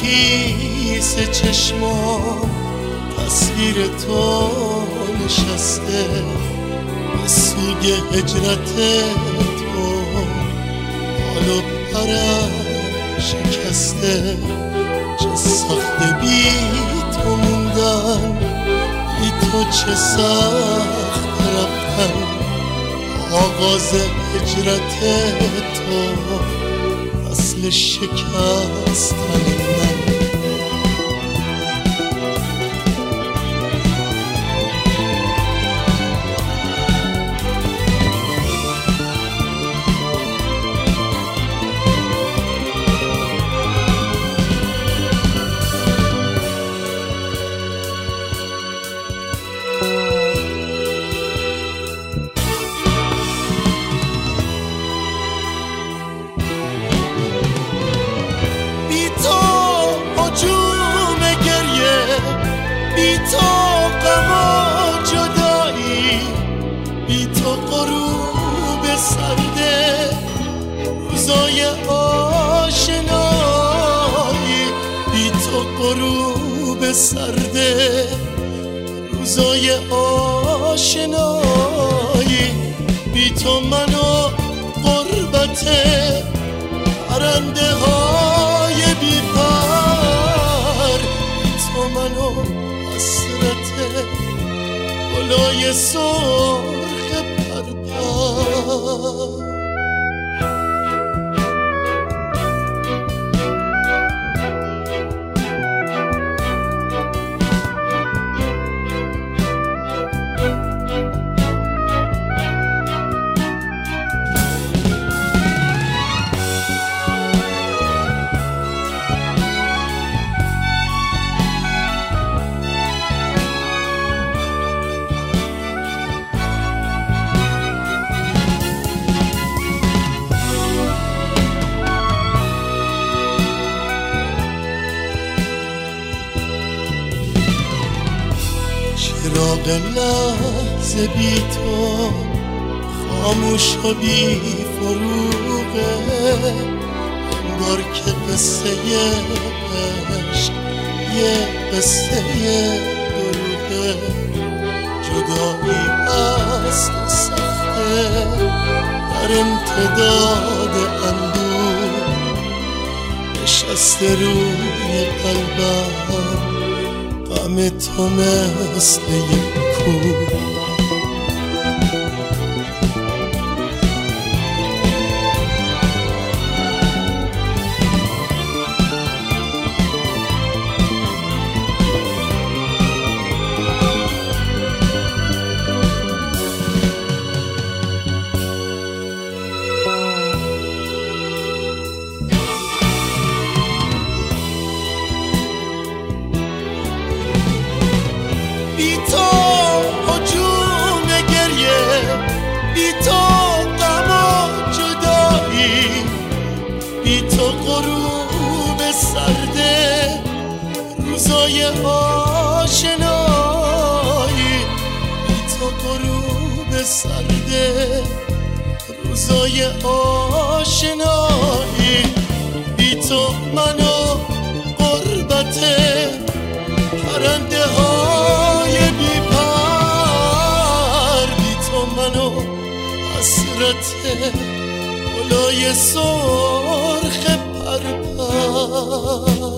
خیس چشمام تصویر تو نشسته، سوگ هجرت تو حال و پرم شکسته. چه سخته بی تو موندن، بی تو چه سخت رفتن. آغاز هجرت تو اصل شکستن من. بی تو غم و جدایی، بی تو غروب سرده روزای آشنایی، بی تو غروب سرده روزای آشنایی، بی تو من و غربت پرنده های بی پر، بی تو من و حسرت گلای سرخ پرپر. چراغ لحظه بی تو خاموش و بی فروغه، انگار که قصه عشق یه قصه دروغه. جدایی هست و سخته در امتداد اندوه، نشسته روی قلبم غم تو مثل یک کوه. بی تو هجوم گریه، بی تو غم و جدایی، بی تو غروب سرده روزای آشنایی، بی تو غروب سرده روزای آشنایی، بی تو من و غربت پرنده های بی پر، بی تو من و حسرت گلای سرخ پرپر.